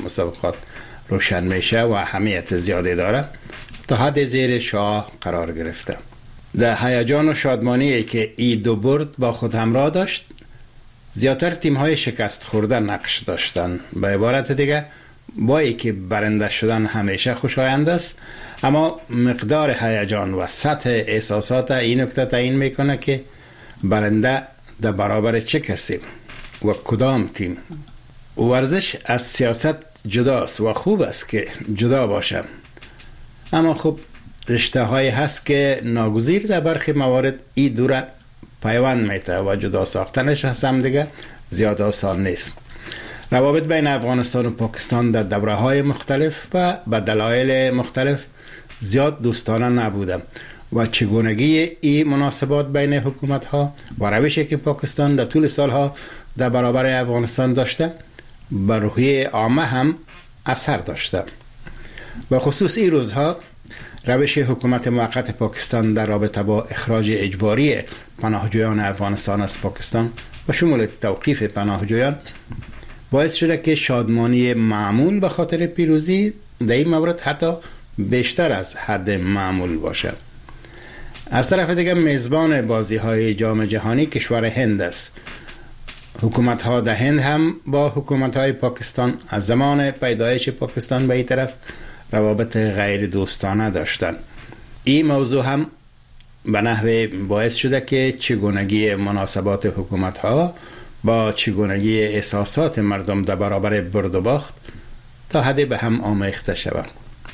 مسابقات روشن میشه و اهمیت زیادی داره، تا حد زیر شاه قرار گرفته. در هیجان و شادمانی که ای دو برد با خود همراه داشت، زیادتر تیم‌های شکست خورده نقش داشتن. به عبارت دیگه، با اینکه برنده شدن همیشه خوشایند است، اما مقدار هیجان و سطح احساسات این نکته تعیین میکنه که برنده در برابر چه کسی و کدام تیم. ورزش از سیاست جداست و خوب است که جدا باشه، اما خب رشته های هست که ناگزیر در برخی موارد این دوره پیوند میته و جدا ساختنش هم دیگه زیاد آسان نیست. روابط بین افغانستان و پاکستان در دوره های مختلف و به دلایل مختلف زیاد دوستانه نبوده و چگونگی این مناسبات بین حکومت ها و روشی که پاکستان در طول سالها در برابر افغانستان داشته بر روحیه عامه هم اثر داشته. و خصوص این روزها روش حکومت موقت پاکستان در رابطه با اخراج اجباری پناهجویان افغانستان از پاکستان و شمول توقیف پناهجویان باعث شده که شادمانی معمول به خاطر پیروزی در این مورد حتی بیشتر از حد معمول باشد. از طرف دیگر میزبان بازی های جام جهانی کشور هند است. حکومت ها در هند هم با حکومت های پاکستان از زمان پیدایش پاکستان به این طرف روابط غیر دوستانه داشتند. این موضوع هم به نحوه باعث شده که چگونگی مناسبات حکومت ها با چگونگی احساسات مردم در برابر برد و باخت تا حدی به هم آمیخته شود.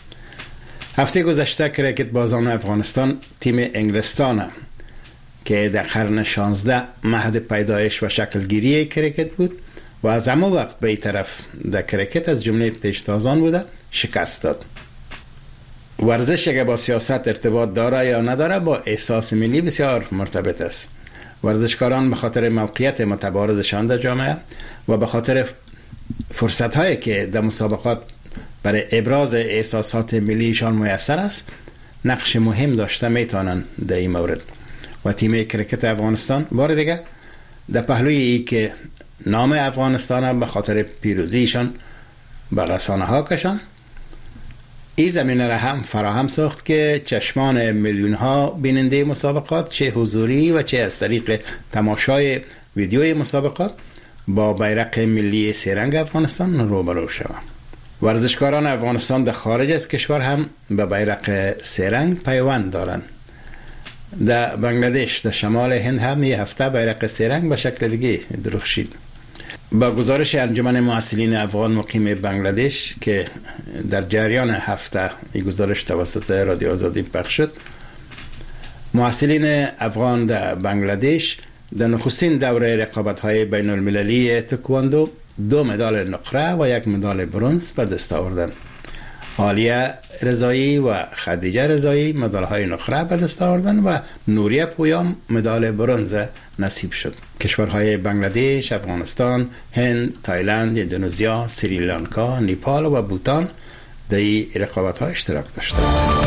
هفته گذشته کریکت بازان افغانستان تیم انگلستان که در قرن 16 مهد پیدایش و شکلگیری کریکت بود و از همه وقت به این طرف در کریکت از جمله پیشتازان بوده شکست داد. ورزش اگر با سیاست ارتباط داره یا نداره با احساس ملی بسیار مرتبط است. ورزشکاران به خاطر موقعیت متبارزشان در جامعه و به خاطر فرصت هایی که در مسابقات برای ابراز احساسات ملیشان میسر است نقش مهم داشته میتونن در این مورد. و تیم کریکت افغانستان بار دیگه در پهلوی ای که نام افغانستان به خاطر پیروزیشان به رسانه ها کشان، این زمینه را هم فراهم ساخت که چشمان میلیون ها بیننده مسابقات چه حضوری و چه از طریق تماشای ویدیوی مسابقات با بیرق ملی سه‌رنگ افغانستان روبرو شوند. ورزشکاران افغانستان در خارج از کشور هم به بیرق سه‌رنگ پیوند دارند. در بنگلادش در شمال هند هم یه هفته بیرق سه‌رنگ به شکل دیگه درخشید. با گزارش انجمن محصلین افغان مقیم بنگلادش که در جریان هفته این گزارش توسط رادیو آزادی پخش شد، محصلین افغان در بنگلادش در نخستین دوره رقابت‌های بین المللی تکواندو 2 مدال نقره و 1 مدال برنز به دست آوردند. عالیه رضایی و خدیجه رضایی مدال‌های نقره به دست آوردند و نوریه پویا مدال برنز نصیب شد. کشورهای بنگلادش، افغانستان، هند، تایلند، اندونزیا، سریلانکا، نیپال و بوتان در این رقابت‌ها اشتراک داشتند.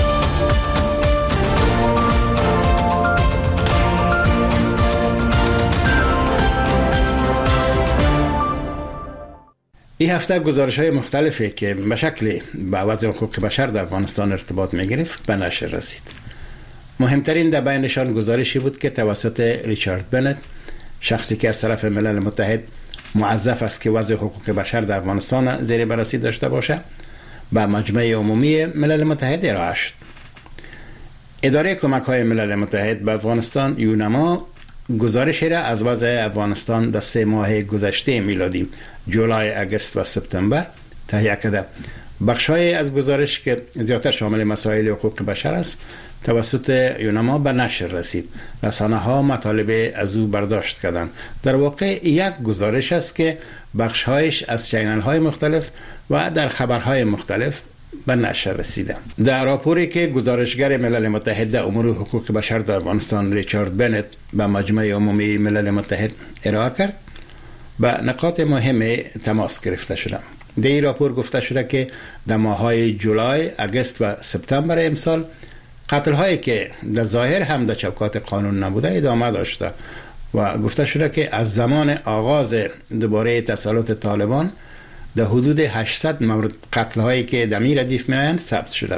این هفته گزارش‌های مختلفی که به شکل با وضع حقوق بشر در افغانستان ارتباط می‌گرفت به نشر رسید. مهمترین در بینشان گزارشی بود که توسط ریچارد بنت، شخصی که از طرف ملل متحد موظف است که وضع حقوق بشر در افغانستان زیر بررسی داشته باشه، به مجمع عمومی ملل متحد ارائه شد. اداره کمک‌های ملل متحد به افغانستان یونما گزارشی را از وضع افغانستان در 3 ماه گذشته میلادی جولای، اگست و سپتامبر تهیه کرده. بخش‌های از گزارش که زیادتر شامل مسائل حقوق بشر است توسط یونما به نشر رسید. رسانه‌ها مطالب از او برداشت کردند. در واقع یک گزارش است که بخش‌هایش از چینل‌های مختلف و در خبرهای مختلف به نشر رسیده. در راپوری که گزارشگر ملل متحد در امور حقوق بشر در افغانستان ریچارد بنت به مجمع عمومی ملل متحد ارائه کرد، به نکات مهم تماس گرفته شده. در این راپور گفته شده که در ماه‌های جولای، اگست و سپتامبر امسال قتل‌هایی که در ظاهر هم در چوکات قانون نبوده ادامه داشته و گفته شده که از زمان آغاز دوباره تسلط طالبان در حدود 800 مورد قتل هایی که در می ردیف می‌آیند ثبت شده.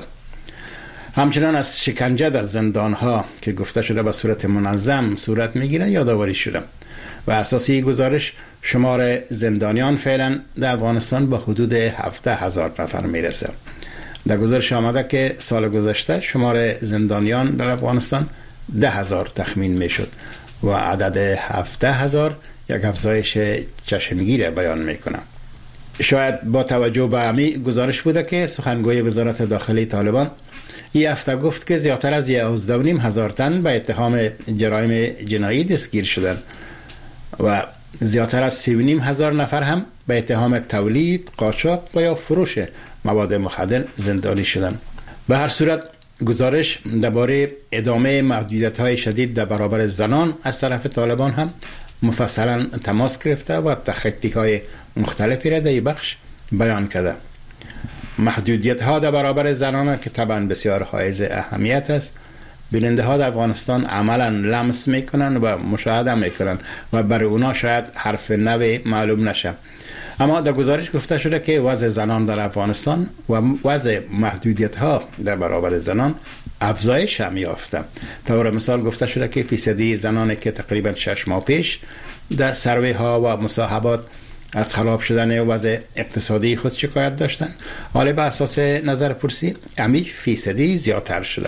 همچنان از شکنجه در زندان ها که گفته شده به صورت منظم صورت میگیره یادآوری شده و اساسی گزارش شمار زندانیان فعلا در افغانستان به حدود 17,000 نفر میرسه. در گزارش آمده که سال گذشته شمار زندانیان در افغانستان 10,000 تخمین میشد و عدد 17,000 یک افزایش چشمگیر بیان میکنه. شاید با توجه به همین گزارش بوده که سخنگوی وزارت داخلی طالبان این هفته گفت که زیادتر از 11,500 تن به اتهام جرایم جنایی دستگیر شدند و زیادتر از 3,500 نفر هم به اتهام تولید، قاچاق و یا فروش مواد مخدر زندانی شدند. به هر صورت گزارش درباره ادامه محدودیت‌های شدید در برابر زنان از طرف طالبان هم مفصلا تماس گرفته و تخطی‌های مختلفی را در این بخش بیان کرده. محدودیت‌ها در برابر زنان که طبعا بسیار حائز اهمیت است، بیننده ها در افغانستان عملا لمس میکنن و مشاهده میکنن و برای اونا شاید حرف نوی معلوم نشه. اما در گزارش گفته شده که وضع زنان در افغانستان و وضع محدودیت ها در برابر زنان افزایش هم یافته. طور مثال گفته شده که فیصدی زنانی که تقریبا 6 ماه پیش در سروی ها و مصاحبات از خراب شدن وضع اقتصادی خود شکایت داشتن، حالا به اساس نظر پرسی امی فیصدی زیادتر شده.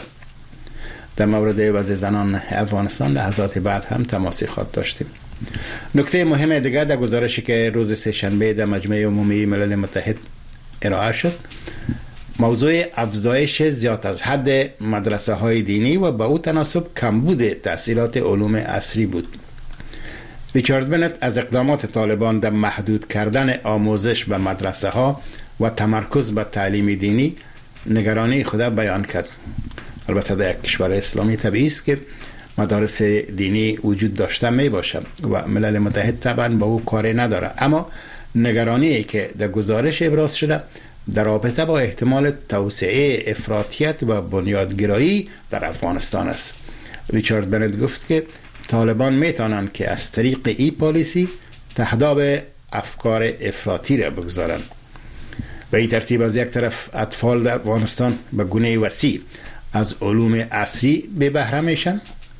در مورد وضع زنان افغانستان لحظات بعد هم تماسی خواهد داشتیم. نکته مهم دیگر در گزارشی که روز سه‌شنبه در مجمع عمومی ملل متحد ارائه شد، موضوع افزایش زیاد از حد مدرسه های دینی و با او تناسب کمبود تحصیلات علوم عصری بود. ریچارد بنت از اقدامات طالبان در محدود کردن آموزش به مدرسه ها و تمرکز به تعلیم دینی نگرانی خود بیان کرد. البته در یک کشور اسلامی طبیعی است که مدارس دینی وجود داشته می باشد و ملل متحد طبعا با او کاری نداره، اما نگرانی که در گزارش ابراز شده در رابطه با احتمال توسعه افراطیت و بنیادگرایی در افغانستان است. ریچارد بنت گفت که طالبان میتونند که از طریق این پالیسی تهداب افکار افراطی را بگذارند و این ترتیب از یک طرف اطفال در افغانستان به گونه وسیع از علوم عصری به بهره میشن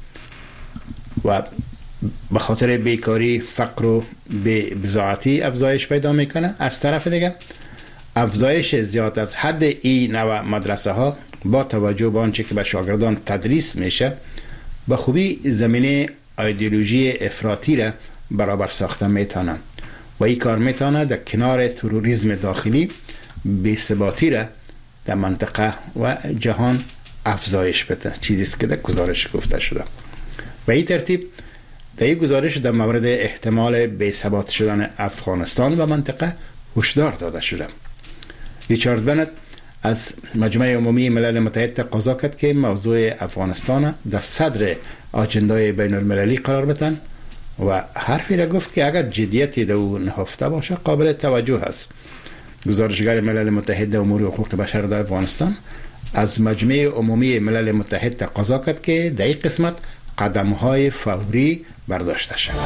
و به خاطر بیکاری، فقر و بی‌بضاعتی افزایش پیدا میکنه. از طرف دیگه افزایش زیاد از حد این نوع مدرسه ها با توجه به آنچه که به شاگردان تدریس میشه به خوبی زمینه ایدئولوژی افراطی را برابر ساخته میتونه و این کار میتونه در کنار تروریسم داخلی بی‌ثباتی را در منطقه و جهان افزایش بده، چیزی است که در گزارش گفته شده. و این ترتیب در این گزارش در مورد احتمال بی‌ثبات شدن افغانستان و منطقه هشدار داده شده. ریچارد بنت از مجمع عمومی ملل متحد تقاضا کرد که موضوع افغانستان در صدر آجندای بین المللی قرار بدن و حرفی را گفت که اگر جدیتی در او نهفته باشه قابل توجه است. گزارشگر ملل متحد امور حقوق بشر در افغانستان از مجمع عمومی ملل متحد تقاضا کرد که در این قسمت قدم‌های فوری برداشته شود.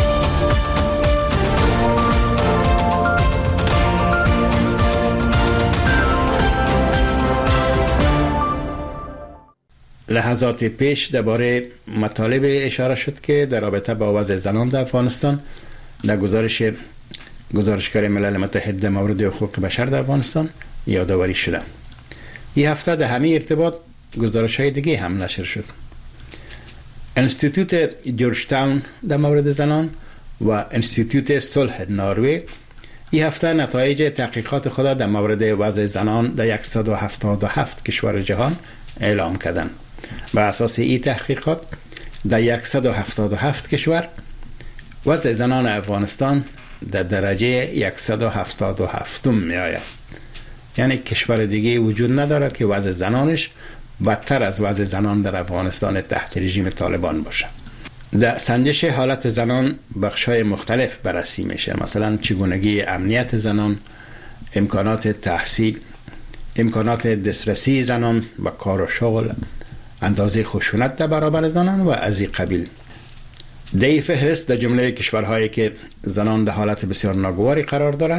لحظات پیش درباره مطالب اشاره شد که در رابطه با وضع زنان در افغانستان در گزارشگر ملل متحد در مورد حقوق بشر در افغانستان یادآوری شده. این هفته در همین ارتباط گزارش‌های دیگه هم نشر شد. انستیتوت جورج تاون در مورد زنان و انستیتوت صلح نروژ این هفته نتایج تحقیقات خود در مورد وضع زنان در 177 کشور جهان اعلام کردند. بر اساس این تحقیقات در 177 کشور وضع زنان افغانستان در درجه 177 می آید. یعنی کشور دیگه وجود نداره که وضع زنانش بدتر از وضع زنان در افغانستان تحت رژیم طالبان باشه. در سنجش حالت زنان بخش‌های مختلف بررسی میشه، مثلا چگونگی امنیت زنان، امکانات تحصیل، امکانات دسترسی زنان به کار و شغل، اندازه خشونت در برابر زنان و از این قبیل. در این فهرست در جمله کشورهایی که زنان در حالت بسیار ناگواری قرار دارند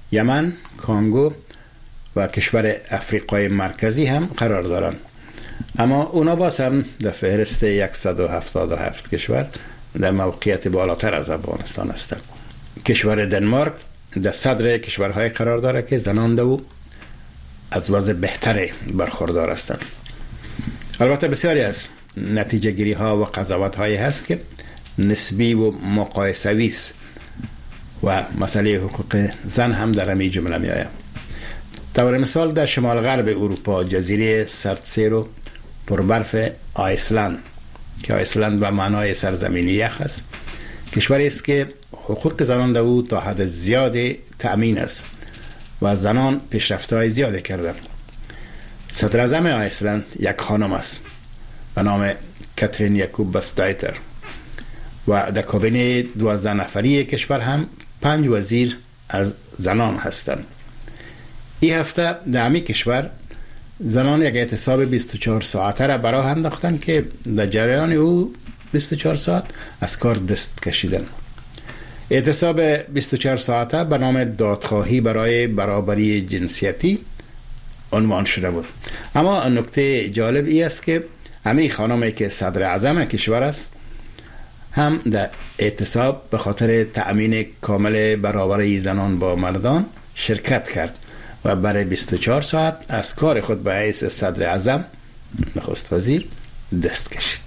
یمن، کانگو و کشور افریقای مرکزی هم قرار دارند. اما اونا باز هم در فهرست 177 کشور در موقعیت بالاتر از افغانستان هستند. کشور دنمارک در صدر کشورهای قرار داره که زنان دو از وضع بهتری برخوردار هستند. البته بسیاری از نتیجه گیری ها و قضاوت هایی هست که نسبی و مقایسوی است و مسئله حقوق زن هم در همین جمله می آید. طور مثال در شمال غرب اروپا جزیره سردسیر و پربرف آیسلند که آیسلند به معنای سرزمین یخ است، کشوری است که حقوق زنان در او تا حد زیاد تأمین است و زنان پیشرفت‌های زیاد کردند. صدر اعظم آیسلند یک خانم است به نام کاترین یاکوبسدایتر و در کابینه 12 نفری کشور هم 5 وزیر از زنان هستند. این هفته در همین کشور زنان یک اعتصاب 24 ساعته را براه انداختند که در جریان او 24 ساعت از کار دست کشیدن. اعتصاب 24 ساعته به نام دادخواهی برای برابری جنسیتی عنوان شده بود. اما نکته جالب ای است که همین خانمی که صدر اعظم کشور است هم در اعتصاب به خاطر تأمین کامل برابری زنان با مردان شرکت کرد و برای 24 ساعت از کار خود به حیث صدر اعظم نخست وزیر دست کشید.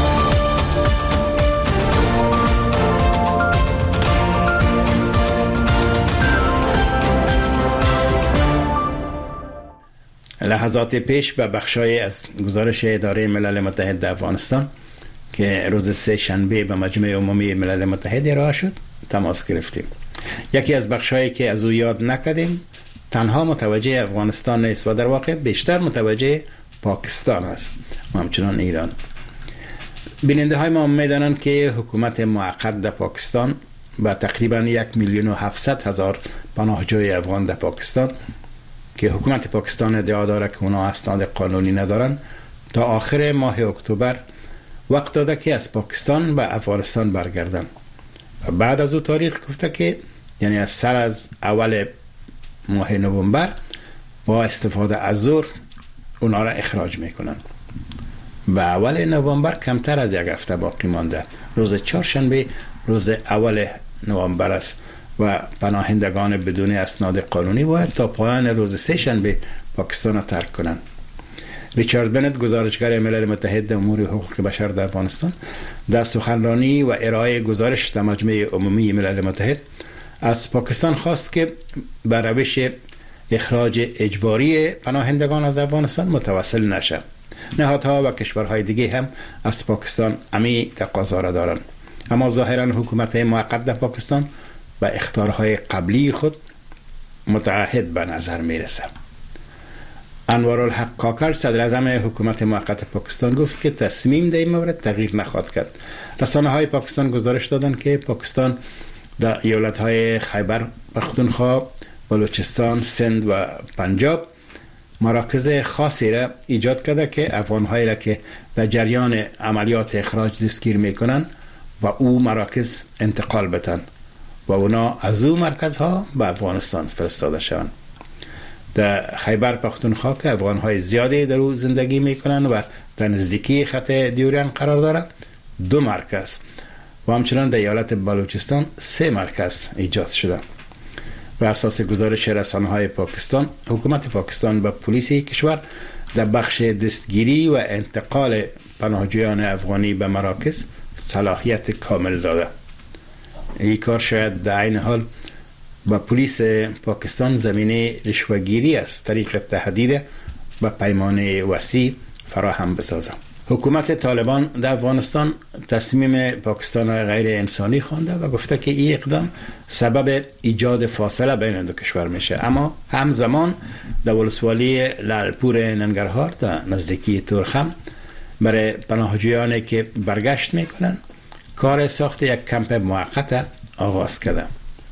لحظات پیش به بخشای از گزارش اداره ملل متحد در افغانستان که روز 3 شنبه به مجمع عمومی ملل متحد ارائه شد تماس گرفتیم. یکی از بخشایی که از او یاد نکردیم تنها متوجه افغانستان نیست و در واقع بیشتر متوجه پاکستان است و همچنان ایران. بیننده های ما میدانند که حکومت موقت در پاکستان با تقریبا 1,700,000 پناهجوی افغان در پاکستان که حکومت پاکستان ادعا داره که اونا اسناد قانونی ندارن تا آخر ماه اکتبر وقت داده که از پاکستان به افغانستان برگردن و بعد از او تاریخ گفته که یعنی از سر از اول ماه نوامبر با استفاده از زور اونا را اخراج میکنن. به اول نوامبر کمتر از یک هفته باقی مانده. روز چهارشنبه روز اول نوامبر است و پناهندگان بدون اسناد قانونی باید تا پایان روز 3 شنبه پاکستان را ترک کنند. ریچارد بنت گزارشگر ملل متحد امور حقوق بشر در افغانستان در سخنرانی و ارائه گزارش در مجمع عمومی ملل متحد از پاکستان خواست که به روش اخراج اجباری پناهندگان از افغانستان متوسل نشه. نهادها و کشورهای دیگه هم از پاکستان امی تقاضا را دارند، اما ظاهرا حکومت موقت در پاکستان و اخطارهای قبلی خود متعهد به نظر میرسه. انوارالحق کاکر صدر اعظم حکومت موقت پاکستان گفت که تصمیم در این مورد تغییر نخواهد کرد. رسانه های پاکستان گزارش دادند که پاکستان در ایالت های خیبر پختونخوا، بلوچستان، سند و پنجاب مراکز خاصی را ایجاد کرده که افغان‌هایی را که در جریان عملیات اخراج دستگیر میکنن و او مراکز انتقال بدن و اونا از او مرکزها به افغانستان فرستاده شوند. در خیبر پختونخوا که افغان‌های زیادی در او زندگی میکنن و در نزدیکی خط دیوریان قرار داره 2 مرکز و همچنان در ایالت بلوچستان 3 مرکز ایجاد شده. و اساس گزارش رسانه‌های پاکستان، حکومت پاکستان به پلیس کشور در بخش دستگیری و انتقال پناهجویان افغانی به مراکز صلاحیت کامل داده. این کار شاید در این حال با پلیس پاکستان زمینه رشوه‌گیری از طریق تهدید و پیمانه وسیع فراهم بسازد. حکومت طالبان در افغانستان تصمیم پاکستان را غیر انسانی خوانده و گفته که این اقدام سبب ایجاد فاصله بین دو کشور میشه، اما همزمان در ولسوالی لالپور ننگرهار در نزدیکی تورخم برای پناهجویانی که برگشت میکنن کار ساخت یک کمپ موقت آغاز کرده.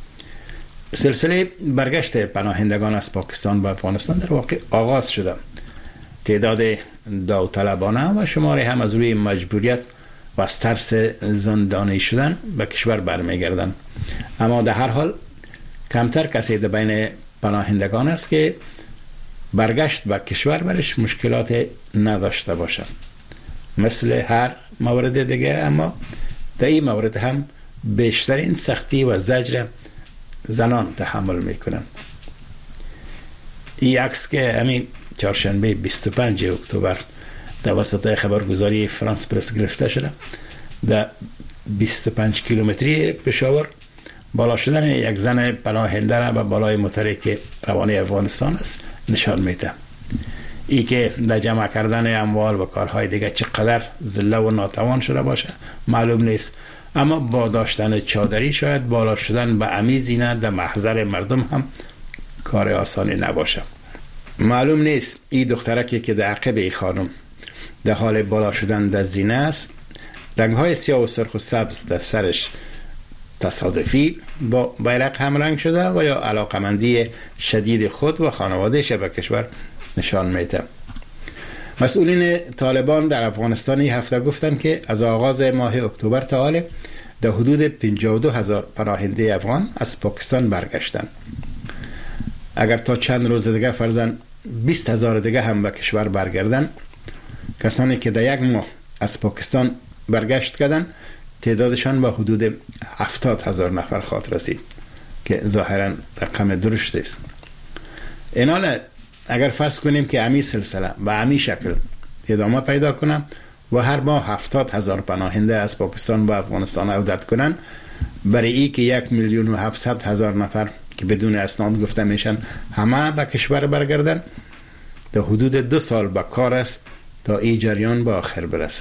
سلسله برگشت پناهندگان از پاکستان به افغانستان در واقع آغاز شده. تعداد داوطلبانه و شماری هم از روی مجبوریت و از ترس زندانی شدن به کشور برمیگردن. اما در هر حال کمتر کسی در بین پناهندگان است که برگشت به کشور برش مشکلات نداشته باشه، مثل هر مورد دیگه. اما در این مورد هم بیشترین سختی و زجر زنان تحمل میکنن. این عکس که همین چهارشنبه 25 اکتبر توسط خبرگزاری فرانس پرس گرفته شده، در 25 کیلومتری پشاور بالا شدن یک زن پناهنده را به بالای موتری که روانه افغانستان است نشان میده. ای که در جمع کردن اموال و کارهای دیگه چقدر ذله و ناتوان شده باشه معلوم نیست، اما با داشتن چادری شاید بالا شدن به عمی زینه در محضر مردم هم کار آسانی نباشه. معلوم نیست این دخترکی که در عقب ای خانم در حال بالا شدن در زینه است، رنگ‌های سیاه و سرخ و سبز در سرش تصادفی با بیرق هم رنگ شده و یا علاقمندی شدید خود و خانوادهش به کشور نشان میده. مسئولین طالبان در افغانستان این هفته گفتند که از آغاز ماه اکتبر تا حال در حدود 52,000 پناهنده افغان از پاکستان برگشتند. اگر تا چند روز دیگه فرضاً 20,000 دیگه هم به کشور برگردن، کسانی که در یک ماه از پاکستان برگشت کردن تعدادشان به حدود 70,000 نفر خواهد رسید که ظاهرا رقم درشت است. این حال اگر فرض کنیم که امی سلسله و امی شکل ادامه پیدا کنم و هر ماه 70,000 پناهنده از پاکستان به افغانستان عودت کنن، برای ای که 1,700,000 نفر که بدون اسناد گفته میشن همه به کشور برگردن، در حدود 2 سال به کار است تا این جریان به آخر برسه.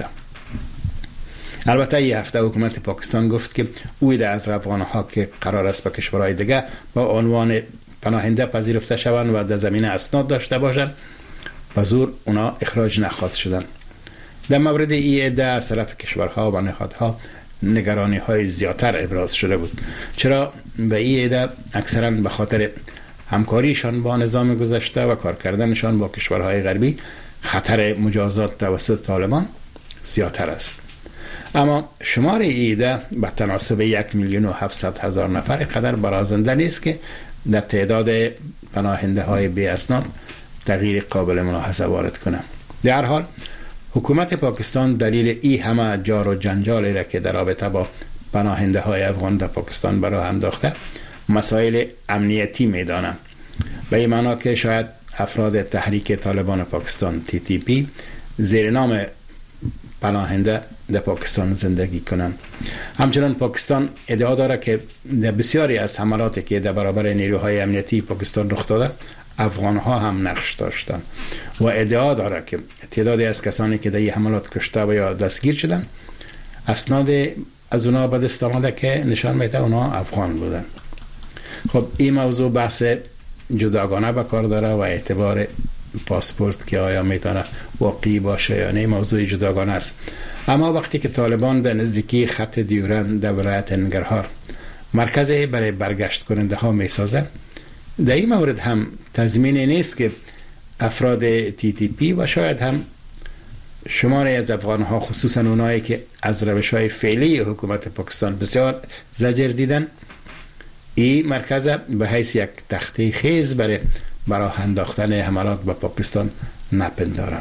البته این هفته حکومت پاکستان گفت که اوید از افغانها که قرار است به کشورهای دیگه با عنوان پناهنده پذیرفته شوند و در زمینه اسناد داشته باشند به زور اونا اخراج نخواهد شدن. در مورد این عده از طرف کشورها و نهادها نگرانی های زیادتر ابراز شده بود، چرا به این عده اکثرا به خاطر همکاریشان با نظام گذشته و کار کردنشان با کشورهای غربی خطر مجازات توسط طالبان زیادتر است. اما شمار ایده به تناسب 1,700,000 نفر قدر برازنده نیست که در تعداد پناهنده های بی اسناد تغییر قابل ملاحظه وارد کنه. در هر حال حکومت پاکستان دلیل ای همه جار و جنجالی را که در رابطه با پناهنده های افغان در پاکستان برای انداخته مسائل امنیتی میدانه، به این معنا که شاید افراد تحریک طالبان پاکستان TTP زیر نام پناهنده در پاکستان زندگی کنند. همچنان پاکستان ادعا داره که در بسیاری از حملاتی که در برابر نیروهای امنیتی پاکستان رخ داده افغان ها هم نقش داشتند و ادعا داره که تعدادی از کسانی که در این حملات کشته و یا دستگیر شدن اسناد از اونا به دست آمده که نشان میده اونا افغان بودن. خب این موضوع بحث جداگانه به کار داره و اعتبار پاسپورت که آیا میتونه واقعی باشه یا نه موضوع جداگانه است. اما وقتی که طالبان در نزدیکی خط دیورند در ولایت ننگرهار مرکزی برای برگشت کننده ها میسازه، در این مورد هم تضمینی نیست که افراد TTP و شاید هم شماری از افغان ها خصوصا اونایی که از روش های فعلی حکومت پاکستان بسیار زجر دیدن این مرکز به حیث یک تخته خیز برای انداختن حملات به پاکستان نپندارن.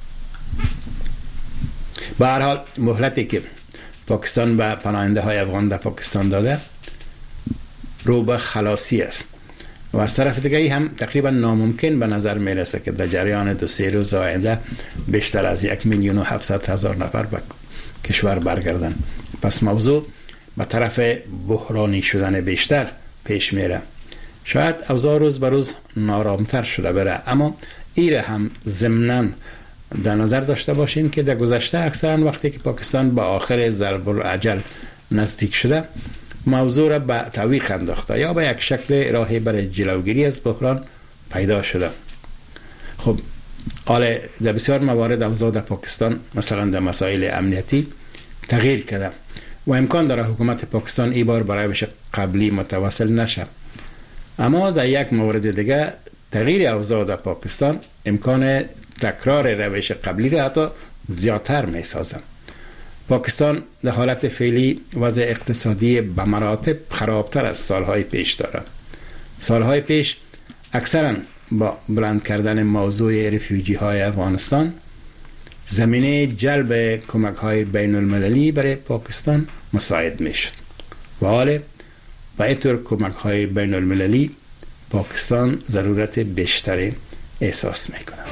به هر حال مهلتی که پاکستان به پناهنده های افغان در پاکستان داده رو به خلاصی است و از طرف دیگه هم تقریبا ناممکن به نظر میرسه که در جریان 2-3 روز آینده بیشتر از 1,700,000 نفر به کشور برگردن. پس موضوع به طرف بحرانی شدن بیشتر پیش میره. شاید اوضاع روز به روز نارامتر شده بره، اما ایره هم ضمناً در نظر داشته باشیم که در گذشته اکثرا وقتی که پاکستان به آخر ضرب الاجل نزدیک شده موضوع را به تعویق انداخته یا به یک شکل راهی برای جلوگیری از بحران پیدا شده. خب حالا در بسیار موارد اوضاع در پاکستان مثلا در مسائل امنیتی تغییر کرده و امکان داره حکومت پاکستان این بار برای روش قبلی متواصل نشه، اما در یک مورد دیگه تغییر اوضاع در پاکستان امکان تکرار روش قبلی را حتی زیادتر می سازن. پاکستان در حالت فعلی وضع اقتصادی به مراتب خرابتر از سالهای پیش دارد. سالهای پیش اکثرا با بلند کردن موضوع رفیوجی های افغانستان زمینه جلب کمک های بین المللی برای پاکستان مساعد می شد و حال با اینطور کمک های بین المللی پاکستان ضرورت بیشتری احساس می کنه.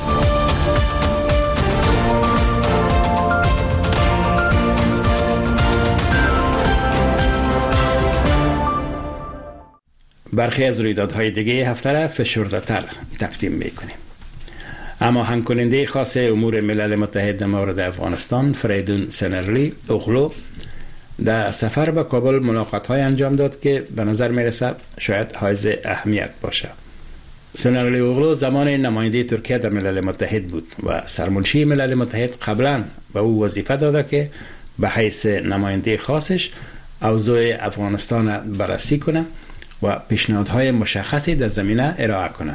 برخی از رویدادهای دیگه هفته را فشرده‌تر تقدیم میکنیم. اما هنگ کننده خاص امور ملل متحد مورد افغانستان فریدون سنرلی اغلو در سفر به کابل ملاقات های انجام داد که به نظر میرسه شاید حائز اهمیت باشه. سنرلی اغلو زمان نماینده ترکیه در ملل متحد بود و سرمنشی ملل متحد قبلا به او وظیفه داده که به حیث نماینده خاصش اوضاع افغانستان بررسی کنه و پیشنهادهای مشخصی در زمینه ارائه کنه.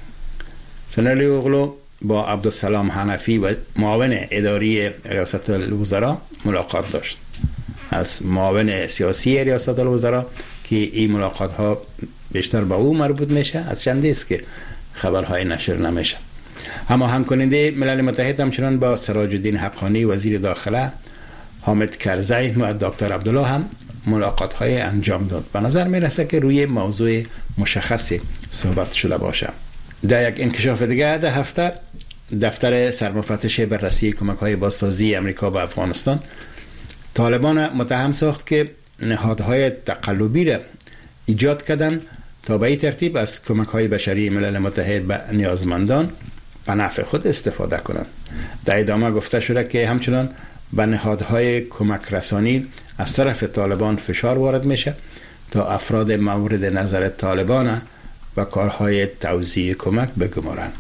سنرلی اغلو با عبدالسلام حنفی و معاون اداری ریاست الوزراء ملاقات داشت. از معاون سیاسی ریاست الوزراء که این ملاقات ها بیشتر با او مربوط میشه از چندی است که خبرهای نشر نمیشه. اما همکننده ملل متحد همچنان با سراج الدین حقانی وزیر داخله، حامد کرزی و دکتر عبدالله هم ملاقات های انجام داد. به نظر میرسه که روی موضوع مشخصی صحبت شده باشه. در یک انکشاف دیگه در هفته دفتر سرمفتش بررسی کمک های بازسازی امریکا به افغانستان طالبان متهم ساخت که نهادهای تقلبی را ایجاد کردن تا به این ترتیب از کمک های بشری ملل متحد به نیازمندان به نفع خود استفاده کنند. در ادامه گفته شده که همچنان به نهادهای کمک رسانی از طرف طالبان فشار وارد میشه تا افراد مورد نظر طالبان و کارهای توزیع کمک بگمارند.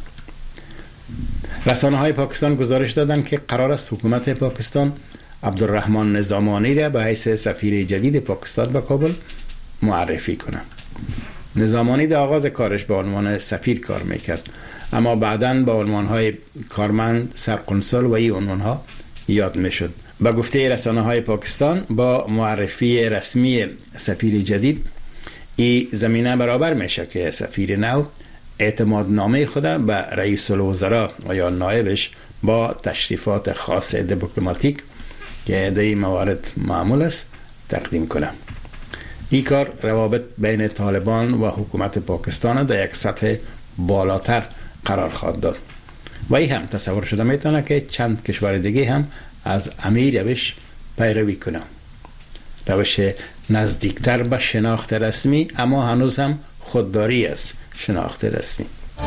رسانه های پاکستان گزارش دادند که قرار است حکومت پاکستان عبدالرحمن نظامانی را به حیث سفیر جدید پاکستان به کابل معرفی کنه. نظامانی در آغاز کارش به عنوان سفیر کار میکرد، اما بعداً با عنوانهای کارمند، سرقنصل و این عنوانها یاد میشد. به گفته رسانه های پاکستان با معرفی رسمی سفیر جدید این زمینه برابر میشه که سفیر نو اعتمادنامه خود به رئیس الوزراء و یا نایبش با تشریفات خاص دیپلماتیک که در این موارد معمول است تقدیم کنه. این کار روابط بین طالبان و حکومت پاکستان در یک سطح بالاتر قرار خواهد داد و این هم تصور شده میتونه که چند کشور دیگه هم از امیر روش پیروی کنه. روش نزدیکتر به شناخت رسمی اما هنوز هم خودداری است شناخت رسمی.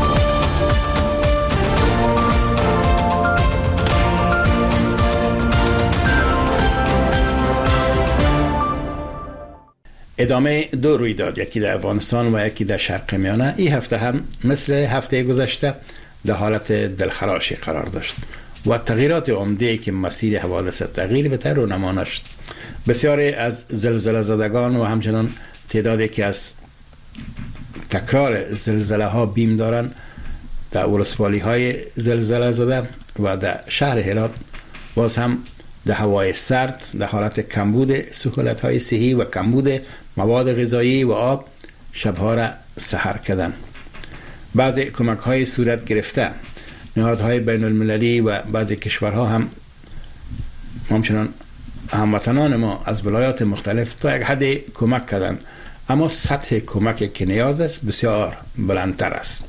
ادامه دو رویداد، یکی در افغانستان و یکی در شرق میانه، این هفته هم مثل هفته گذشته در حالت دلخراشی قرار داشت و تغییرات عمده که مسیر حوادث تغییر بده رونما نشد. بسیاری از زلزله زدگان و همچنان تعدادی که از تکرار زلزله ها بیم دارن در ولسوالی های زلزله زده و در شهر هرات باز هم در هوای سرد در حالت کمبود سهولت های صحی و کمبود مواد غذایی و آب شبها را سحر کردن. بعضی کمک های صورت گرفته، نهادهای بین المللی و بعضی کشورها هم همچنان هموطنان ما از ولایات مختلف تا یک حد کمک کردن، اما سطح کمک که نیاز است بسیار بلندتر است.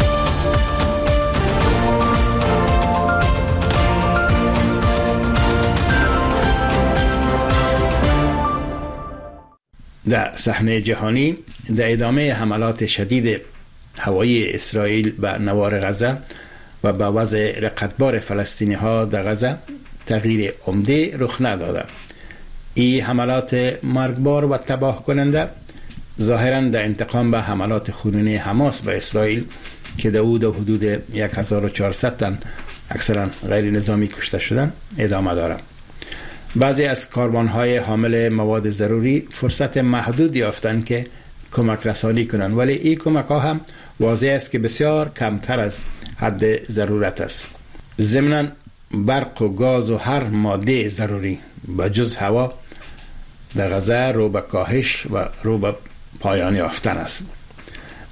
در صحنه جهانی در ادامه حملات شدید هوایی اسرائیل به نوار غزه و به وضع رقتبار فلسطینی ها در غزه تغییر عمده رخ نداده. این حملات مرگبار و تباه کننده ظاهراً در انتقام به حملات خونینی حماس به اسرائیل که در حدود 1400 تن اکثرا غیر نظامی کشته شدن ادامه داره. بعضی از کاروان‌های حامل مواد ضروری فرصت محدود یافتند که کمک رسانی کنند، ولی این کمک ها هم واضح است که بسیار کمتر از حد ضرورت است. ضمناً برق و گاز و هر ماده ضروری به جز هوا در غزه رو به کاهش و رو به پایان یافتن است.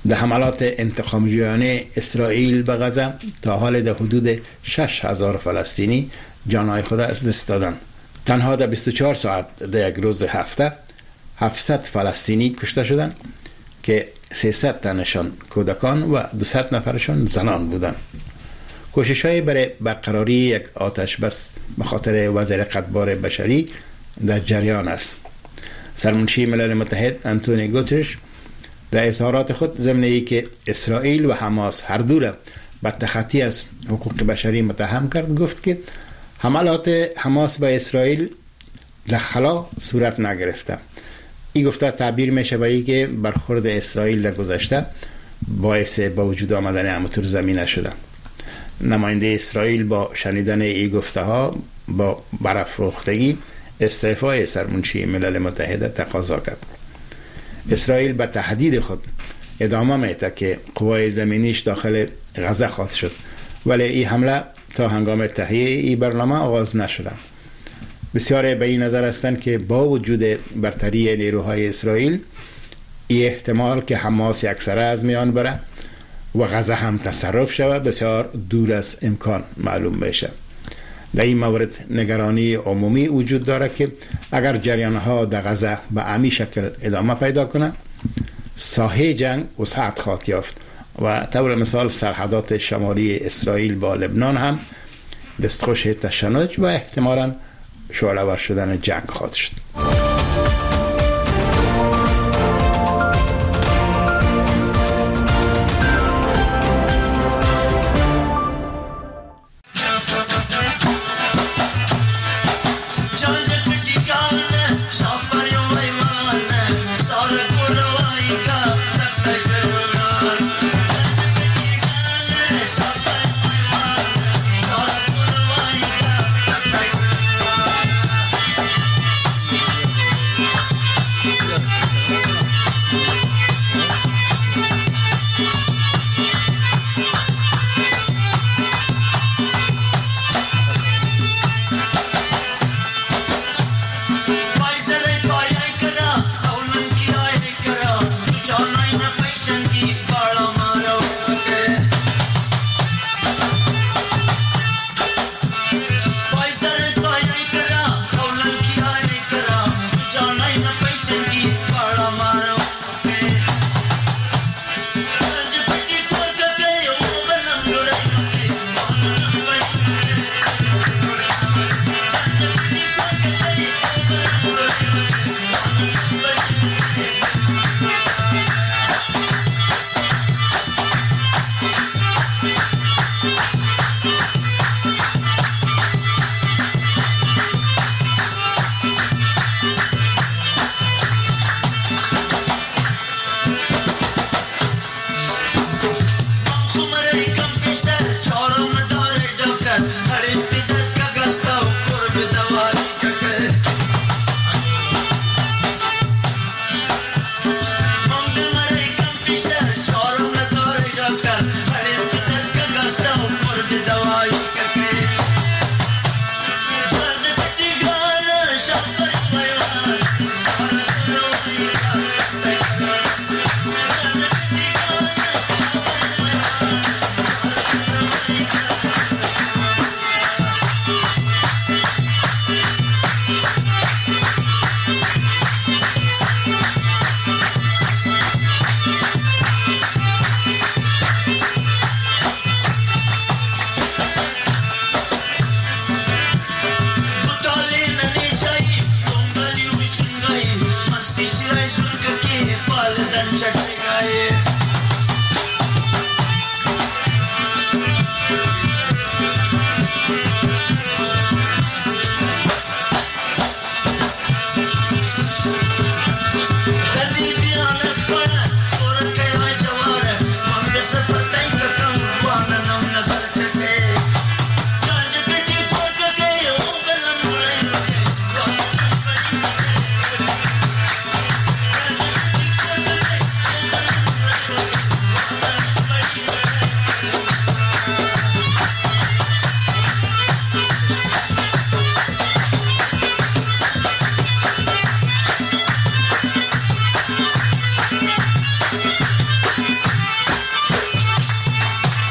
در حملات انتقامجویانه اسرائیل به غزه تا حال در حدود 6,000 فلسطینی جانهای خود از دست دادن. تنها در 24 ساعت در یک روز هفته 700 فلسطینی کشته شدند که 300 تنشان کودکان و 200 نفرشان زنان بودند. کوشش‌های برای برقراری یک آتش بس به خاطر وضع قطبار بشری در جریان است. سرمنشی ملل متحد انتونی گوترش در اظهارات خود ضمن ای که اسرائیل و حماس هر دو را به تخطی از حقوق بشری متهم کرد، گفت که حملات حماس به اسرائیل در خلا صورت نگرفته. این گفته تعبیر میشه به ای که برخورد اسرائیل در گذشته باعث با وجود آمدن امطور زمینه شده. نماینده اسرائیل با شنیدن این گفته ها با برافروختگی استعفای سرمنشی ملل متحد تقاضا کرد. اسرائیل به تهدید خود ادامه میده که قوای زمینیش داخل غزه خواهد شد، ولی این حمله تا هنگام تهیه این برنامه آغاز نشده. بسیار به این نظر هستند که با وجود برتری نیروهای اسرائیل این احتمال که حماس یکسره از میان بره و غزه هم تصرف شود بسیار دور از امکان معلوم میشه. در این مورد نگرانی عمومی وجود داره که اگر جریانها در غزه به عمی شکل ادامه پیدا کنه، ساحه جنگ وسعت خواهد یافت و طور مثال سرحدات شمالی اسرائیل با لبنان هم دستخوش تشنج و احتمالاً شعله‌ور شدن جنگ خواهد شد.